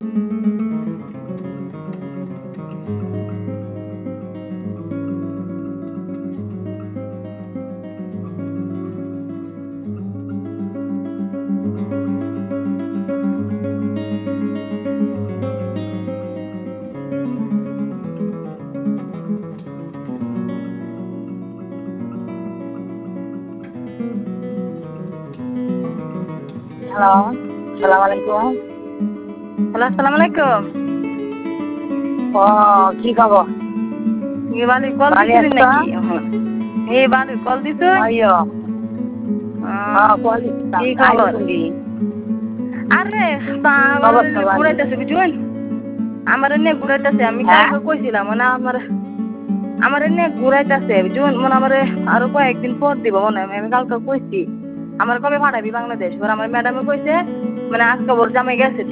Hello, সালাম আলাইকুম। Hello, আসসালামু আলাইকুম। ও কি খবর? বালি কল ভালো দিছিলি আছো? নাকি? বালি কল দিছ? আইয়ো কল কি দিছিলাম আইলি খবর? বলি। আরে পাগল খবর তো ভালো। ঘুরাইতেছে বুঝুন। আমার এনে ঘুরাইতেছে আমি হ্যাঁ কালকে কইছিলাম মানে আমার এনে ঘুরাইতেছে বুঝুন মানে আমার আরো কয়েকদিন পর দিব মনে হয় আমি কালকে কইছি। আমার কবে পাঠাবি বাংলাদেশ? এবার আমার ম্যাডামে কইছে মানে আজকে ওর জামাই গেছে